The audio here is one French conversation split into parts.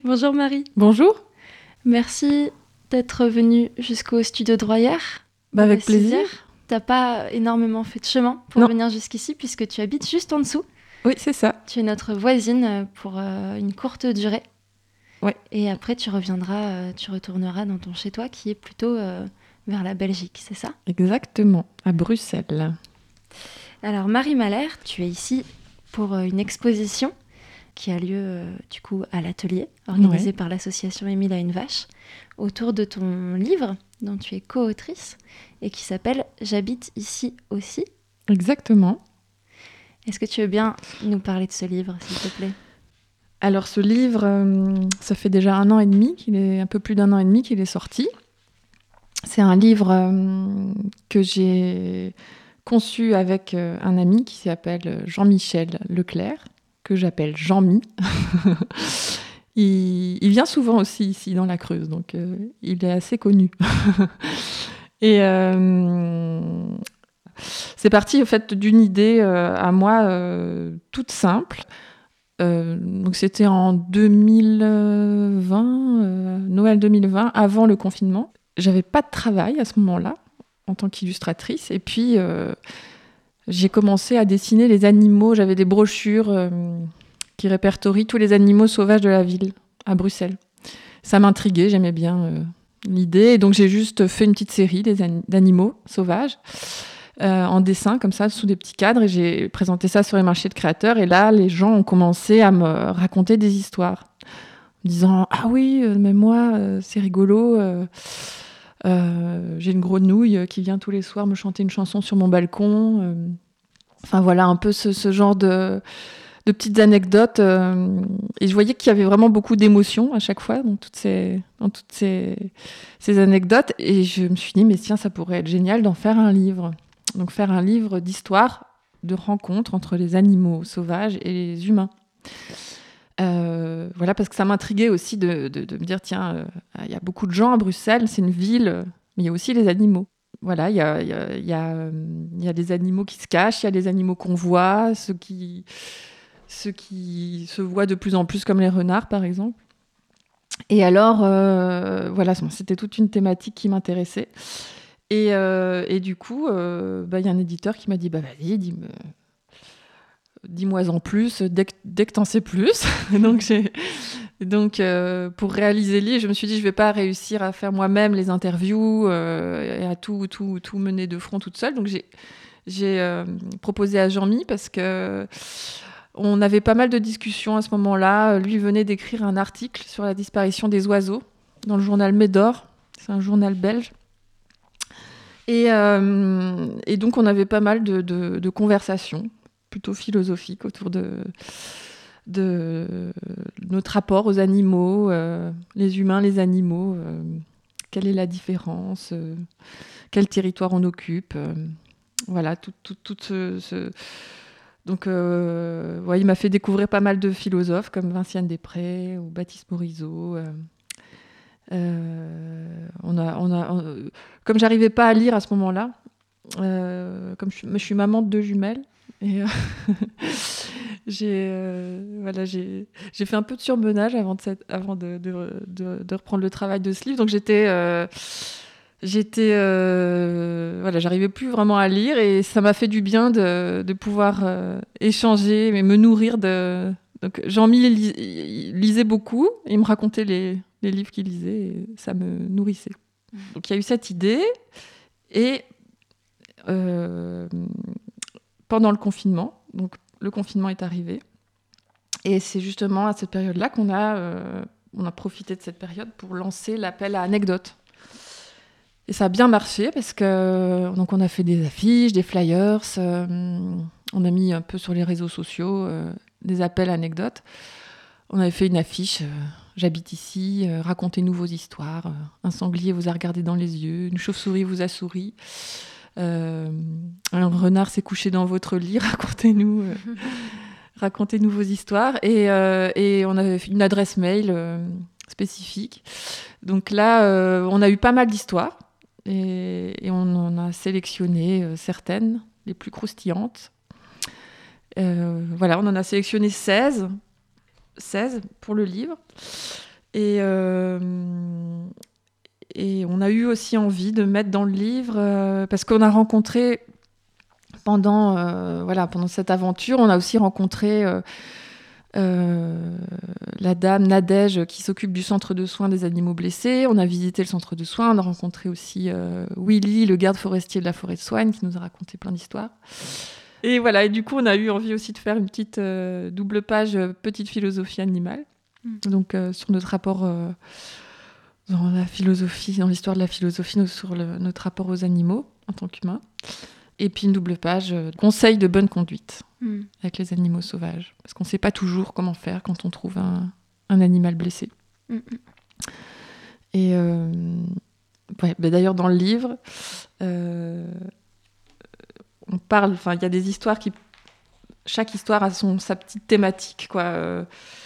Bonjour Marie. Bonjour. Merci d'être venue jusqu'au studio de Royère. Avec plaisir. T'as pas énormément fait de chemin pour Non. venir jusqu'ici puisque tu habites juste en dessous. Oui, c'est ça. Tu es notre voisine pour une courte durée. Ouais. Et après tu retourneras dans ton chez-toi qui est plutôt vers la Belgique, c'est ça ? Exactement, à Bruxelles. Alors Marie Malher, tu es ici pour une exposition qui a lieu du coup à l'atelier, organisé par l'association Émile a une vache, autour de ton livre dont tu es co-autrice et qui s'appelle « J'habite ici aussi ». Exactement. Est-ce que tu veux bien nous parler de ce livre, s'il te plaît ? Alors ce livre, ça fait déjà un peu plus d'1 an et demi qu'il est sorti. C'est un livre que j'ai conçu avec un ami qui s'appelle Jean-Michel Leclerc, que j'appelle Jean-Mi. Il vient souvent aussi ici dans la Creuse, donc il est assez connu. Et c'est parti au fait d'une idée à moi toute simple. Donc c'était en 2020, Noël 2020, avant le confinement. J'avais pas de travail à ce moment-là en tant qu'illustratrice, et puis j'ai commencé à dessiner les animaux. J'avais des brochures qui répertorient tous les animaux sauvages de la ville à Bruxelles. Ça m'intriguait, j'aimais bien l'idée, et donc j'ai juste fait une petite série d'animaux sauvages en dessin comme ça sous des petits cadres, et j'ai présenté ça sur les marchés de créateurs, et là les gens ont commencé à me raconter des histoires en disant ah oui mais moi c'est rigolo, j'ai une grenouille qui vient tous les soirs me chanter une chanson sur mon balcon, enfin voilà un peu ce genre de petites anecdotes, et je voyais qu'il y avait vraiment beaucoup d'émotions à chaque fois dans toutes ces anecdotes, et je me suis dit mais tiens, ça pourrait être génial d'en faire un livre. Donc faire un livre d'histoire, de rencontres entre les animaux sauvages et les humains. Voilà, parce que ça m'intriguait aussi de me dire tiens, il y a beaucoup de gens à Bruxelles, c'est une ville, mais il y a aussi les animaux. Voilà, il y a des animaux qui se cachent, il y a des animaux qu'on voit, ceux qui se voient de plus en plus comme les renards par exemple. Et alors, voilà, c'était toute une thématique qui m'intéressait. Et du coup, y a un éditeur qui m'a dit vas-y, dis-moi en plus dès que t'en sais plus. Donc, pour réaliser le livre, je me suis dit je vais pas réussir à faire moi-même les interviews et à tout mener de front toute seule. Donc j'ai proposé à Jean-Mi, parce que on avait pas mal de discussions à ce moment-là. Lui venait d'écrire un article sur la disparition des oiseaux dans le journal Médor. C'est un journal belge. Et donc, on avait pas mal de conversations, plutôt philosophiques, autour de notre rapport aux animaux, les humains, les animaux, quelle est la différence, quel territoire on occupe, voilà, tout ce... Donc, il m'a fait découvrir pas mal de philosophes comme Vinciane Després ou Baptiste Morisot. Comme j'arrivais pas à lire à ce moment-là, comme je suis maman de 2 jumelles, et j'ai fait un peu de surmenage avant de reprendre le travail de ce livre. Donc j'arrivais plus vraiment à lire, et ça m'a fait du bien de pouvoir échanger, mais me nourrir de... Donc Jean-Mi lisait beaucoup, il me racontait les livres qu'il lisait, et ça me nourrissait. Donc il y a eu cette idée, et pendant le confinement, donc le confinement est arrivé, et c'est justement à cette période-là qu'on a profité de cette période pour lancer l'appel à anecdotes. Et ça a bien marché, parce que donc on a fait des affiches, des flyers, on a mis un peu sur les réseaux sociaux des appels à anecdotes. On avait fait une affiche, j'habite ici, racontez-nous vos histoires, un sanglier vous a regardé dans les yeux, une chauve-souris vous a souri, un renard s'est couché dans votre lit, racontez-nous vos histoires. Et on avait fait une adresse mail spécifique. Donc là, on a eu pas mal d'histoires, et on en a sélectionné certaines, les plus croustillantes. On en a sélectionné 16 pour le livre. Et on a eu aussi envie de mettre dans le livre, parce qu'on a rencontré, pendant cette aventure, on a aussi rencontré la dame Nadège qui s'occupe du centre de soins des animaux blessés. On a visité le centre de soins, on a rencontré aussi Willy, le garde forestier de la forêt de Soignes, qui nous a raconté plein d'histoires. Et voilà, et du coup, on a eu envie aussi de faire une petite double page petite philosophie animale. Donc, sur notre rapport dans la philosophie, dans l'histoire de la philosophie, sur notre rapport aux animaux en tant qu'humains. Et puis une double page conseils de bonne conduite avec les animaux sauvages. Parce qu'on ne sait pas toujours comment faire quand on trouve un animal blessé. Et d'ailleurs, dans le livre, on parle, il y a des histoires qui... Chaque histoire a sa petite thématique, quoi.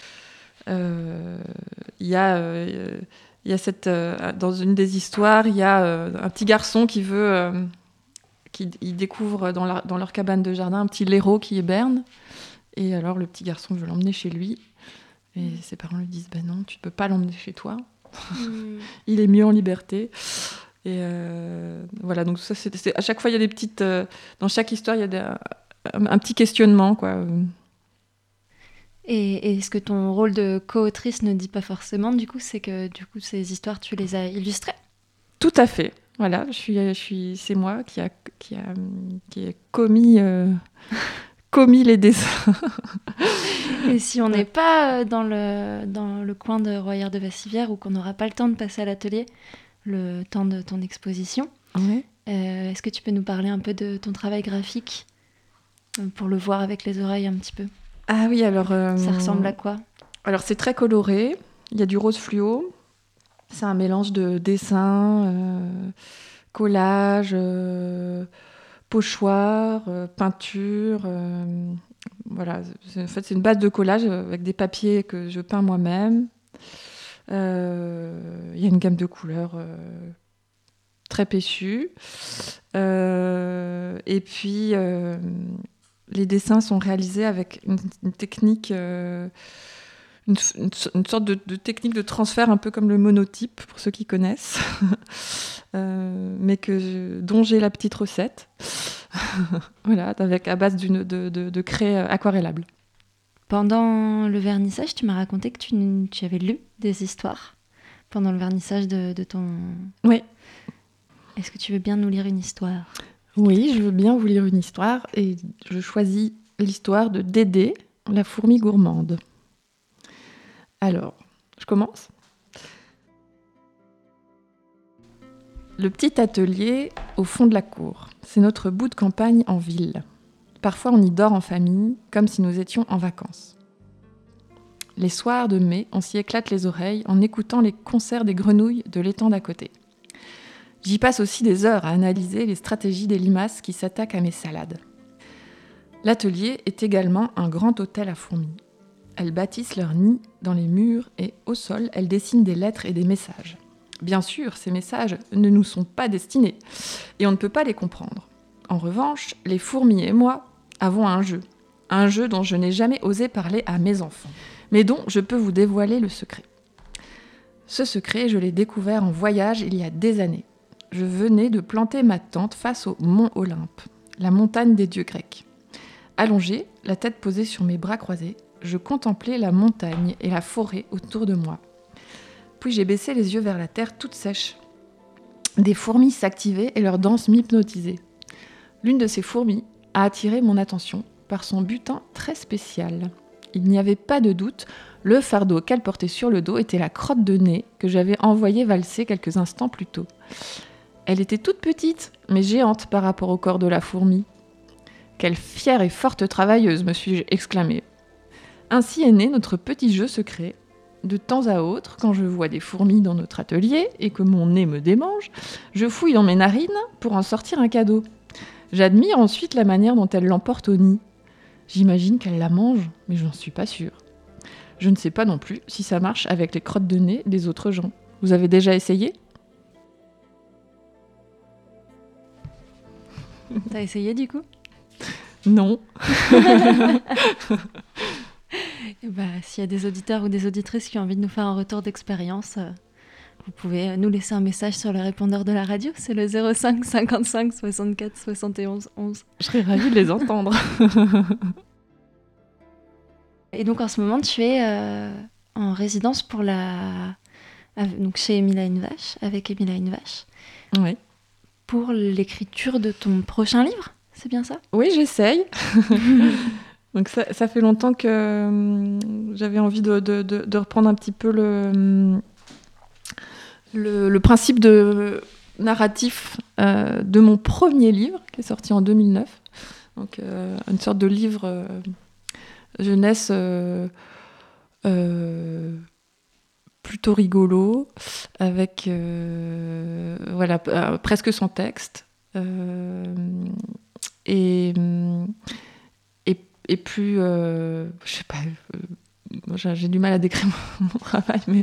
Il y a dans une des histoires, il y a un petit garçon qui veut... il découvre dans leur cabane de jardin un petit blaireau qui hiberne. Et alors, le petit garçon veut l'emmener chez lui. Et ses parents lui disent « non, tu ne peux pas l'emmener chez toi. Il est mieux en liberté. » Et voilà, donc ça, à chaque fois, il y a des petites... dans chaque histoire, il y a un petit questionnement, quoi. Et ce que ton rôle de co-autrice ne dit pas forcément, du coup, c'est que ces histoires, tu les as illustrées. Tout à fait. Voilà, c'est moi qui ai commis les dessins. Et si on n'est pas dans le coin de Royère de Vassivière ou qu'on n'aura pas le temps de passer à l'atelier, le temps de ton exposition, est-ce que tu peux nous parler un peu de ton travail graphique pour le voir avec les oreilles un petit peu ? Ah oui, alors... ça ressemble à quoi ? Alors, c'est très coloré. Il y a du rose fluo. C'est un mélange de dessin, collage, pochoir, peinture. Voilà. En fait, c'est une base de collage avec des papiers que je peins moi-même. Il y a une gamme de couleurs très péchue. Et puis... les dessins sont réalisés avec une technique, une sorte de technique de transfert, un peu comme le monotype, pour ceux qui connaissent, mais dont j'ai la petite recette, voilà, à base de craie aquarellable. Pendant le vernissage, tu m'as raconté que tu avais lu des histoires pendant le vernissage de ton... Oui. Est-ce que tu veux bien nous lire une histoire ? Oui, je veux bien vous lire une histoire et je choisis l'histoire de Dédé, la fourmi gourmande. Alors, je commence. Le petit atelier au fond de la cour, c'est notre bout de campagne en ville. Parfois, on y dort en famille, comme si nous étions en vacances. Les soirs de mai, on s'y éclate les oreilles en écoutant les concerts des grenouilles de l'étang d'à côté. J'y passe aussi des heures à analyser les stratégies des limaces qui s'attaquent à mes salades. L'atelier est également un grand hôtel à fourmis. Elles bâtissent leur nid dans les murs et au sol, elles dessinent des lettres et des messages. Bien sûr, ces messages ne nous sont pas destinés et on ne peut pas les comprendre. En revanche, les fourmis et moi avons un jeu dont je n'ai jamais osé parler à mes enfants, mais dont je peux vous dévoiler le secret. Ce secret, je l'ai découvert en voyage il y a des années. Je venais de planter ma tente face au mont Olympe, la montagne des dieux grecs. Allongée, la tête posée sur mes bras croisés, je contemplais la montagne et la forêt autour de moi. Puis j'ai baissé les yeux vers la terre toute sèche. Des fourmis s'activaient et leur danse m'hypnotisait. L'une de ces fourmis a attiré mon attention par son butin très spécial. Il n'y avait pas de doute, le fardeau qu'elle portait sur le dos était la crotte de nez que j'avais envoyée valser quelques instants plus tôt. Elle était toute petite, mais géante par rapport au corps de la fourmi. « Quelle fière et forte travailleuse !» me suis-je exclamée. Ainsi est né notre petit jeu secret. De temps à autre, quand je vois des fourmis dans notre atelier et que mon nez me démange, je fouille dans mes narines pour en sortir un cadeau. J'admire ensuite la manière dont elle l'emporte au nid. J'imagine qu'elle la mange, mais je n'en suis pas sûre. Je ne sais pas non plus si ça marche avec les crottes de nez des autres gens. Vous avez déjà essayé ? T'as essayé du coup ? Non. Et s'il y a des auditeurs ou des auditrices qui ont envie de nous faire un retour d'expérience, vous pouvez nous laisser un message sur le répondeur de la radio. C'est le 05 55 64 71 11. Je serais ravie de les entendre. Et donc en ce moment, tu es en résidence donc chez Émile a une vache, avec Émile a une vache. Oui. Pour l'écriture de ton prochain livre, c'est bien ça ? Oui, j'essaye. Donc ça fait longtemps que j'avais envie de reprendre un petit peu le principe de narratif de mon premier livre, qui est sorti en 2009. Donc une sorte de livre jeunesse plutôt rigolo, avec presque sans texte. Et plus, je sais pas, j'ai du mal à décrire mon travail, mais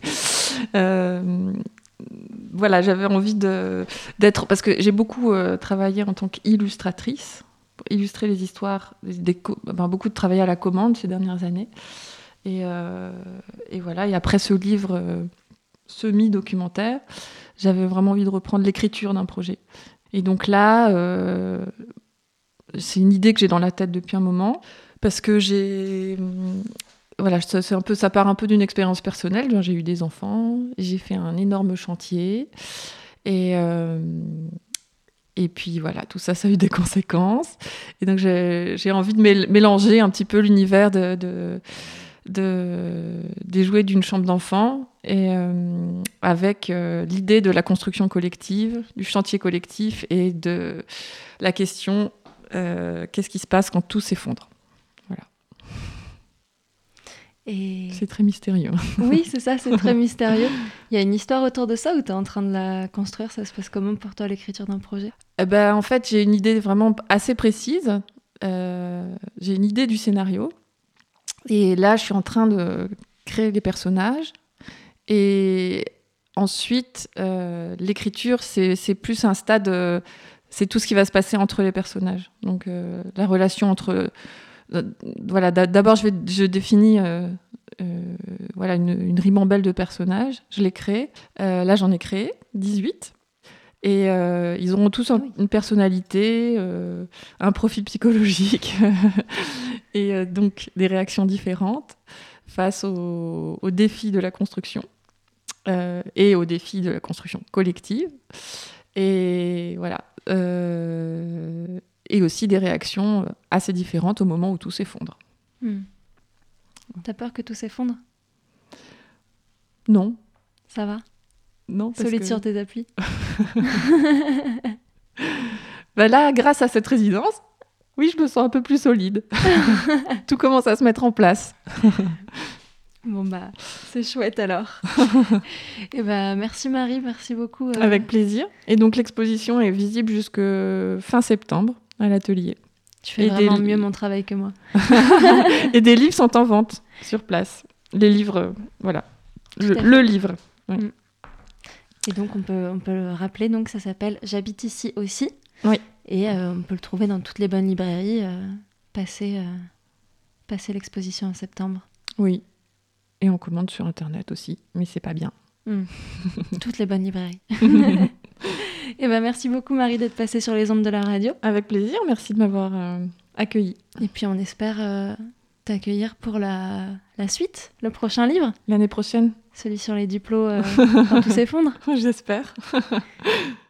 j'avais envie d'être, parce que j'ai beaucoup travaillé en tant qu'illustratrice, pour illustrer les histoires, beaucoup de travail à la commande ces dernières années, et après ce livre semi-documentaire, j'avais vraiment envie de reprendre l'écriture d'un projet. Et donc là, c'est une idée que j'ai dans la tête depuis un moment, parce que ça part un peu d'une expérience personnelle. J'ai eu des enfants, j'ai fait un énorme chantier, et puis voilà, tout ça a eu des conséquences. Et donc j'ai envie de mélanger un petit peu l'univers des jouets d'une chambre d'enfant, et avec l'idée de la construction collective, du chantier collectif, et de la question qu'est-ce qui se passe quand tout s'effondre. Voilà. Et... C'est très mystérieux. Oui, c'est ça, c'est très mystérieux. Il y a une histoire autour de ça, ou tu es en train de la construire ? Ça se passe comment pour toi, l'écriture d'un projet ? En fait, j'ai une idée vraiment assez précise. J'ai une idée du scénario. Et là, je suis en train de créer les personnages. Et ensuite, l'écriture, c'est plus un stade... c'est tout ce qui va se passer entre les personnages. Donc, la relation entre... d'abord, je définis une ribambelle de personnages. Je les crée. Là, j'en ai créé 18. Et ils auront tous une personnalité, un profil psychologique, et donc des réactions différentes face aux défis de la construction, et aux défis de la construction collective. Et voilà. Et aussi des réactions assez différentes au moment où tout s'effondre. T'as peur que tout s'effondre ? Non. Ça va ? Non, solide sur tes appuis. Là, grâce à cette résidence, oui, je me sens un peu plus solide. Tout commence à se mettre en place. Bon, c'est chouette alors. Et merci Marie, merci beaucoup. Avec plaisir. Et donc, l'exposition est visible jusque fin septembre à l'atelier. Tu fais vraiment mieux mon travail que moi. Et des livres sont en vente sur place. Les livres, voilà. Le livre. Oui. Et donc, on peut le rappeler, donc ça s'appelle « J'habite ici aussi ». Oui. Et on peut le trouver dans toutes les bonnes librairies, passer l'exposition en septembre. Oui. Et on commande sur Internet aussi, mais c'est pas bien. Toutes les bonnes librairies. Et merci beaucoup Marie d'être passée sur les ondes de la radio. Avec plaisir, merci de m'avoir accueillie. Et puis on espère t'accueillir pour la suite, le prochain livre. L'année prochaine. Celui sur les diplos quand tout s'effondre. J'espère.